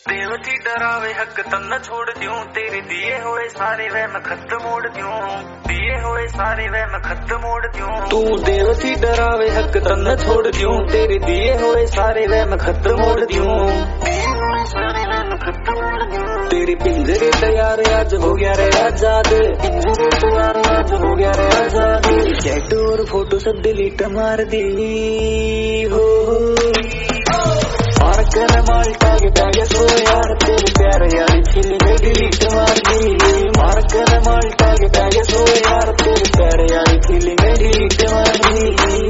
देवती डरावे हक तन छोड़ दूं, तेरे दिए हुए सारे वह मैं खत मोड़ दूं, दिए हुए सारे वह मैं खत मोड़ दूं। तू देवती डरावे हक तन छोड़ दूं, तेरे दिए हुए सारे वह मैं खत मोड़ दूं, तेरी पिंजरे तैयार आज हो गया रे आजाद, पिंजरे तैयार आज हो गया रे आजाद। चैट और फोटो सब डिलीट मार दी हो, मारकर माल्टा के बैग सो यार, तेरे प्यार यारी फीलिंग डिलीट मार दी, मारकर माल्टा के बैग सो यार, तेरे प्यार यारी फीलिंग डिलीट मार दी।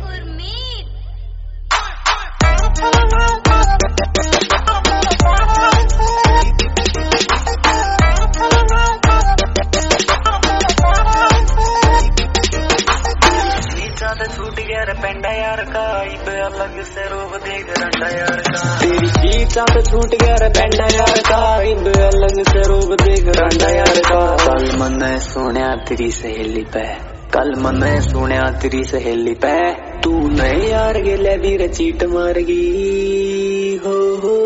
छूट गया रे पेंडा यार का, इब अलग से रूप देख रंडा यार का, तेरी चीचा पे छूट गया रे पेंडा यार का, इब अलग से रूप देख रंडा यार का। कल मने सुनिया तेरी सहेली पे, कल मने सुनिया तेरी सहेली पे, तू नए यार गेले भी रे चीट मारगी हो,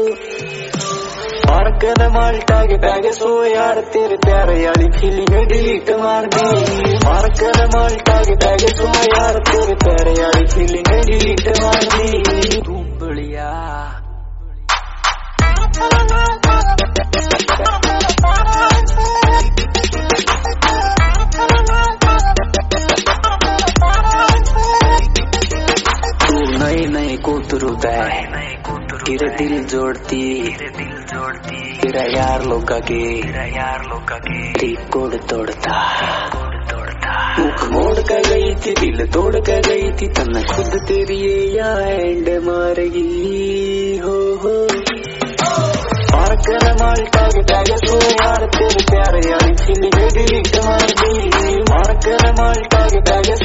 मारकर माल्टा के बैग सो यार, तेरे प्यार यारी फीलिंग डिलीट मार दी, मारकर माल्टा के बैग सो यार, तेरे प्यार यारी फीलिंग डिलीट मार दी। तू बढ़िया तू नए नए कोतरू तेरे दिल जोड़ती, तेरा यार लोगा के रिकॉर्ड तोड़ता, मुख मोड़ कर गई थी, दिल तोड़ कर गई थी, तन खुद तेरी ये या एंड मारेगी हो, मारकर माल्टा के बैग सो यार, तेरे प्यार यारी फीलिंग डिलीट मार दी, मारकर माल्टा के बैग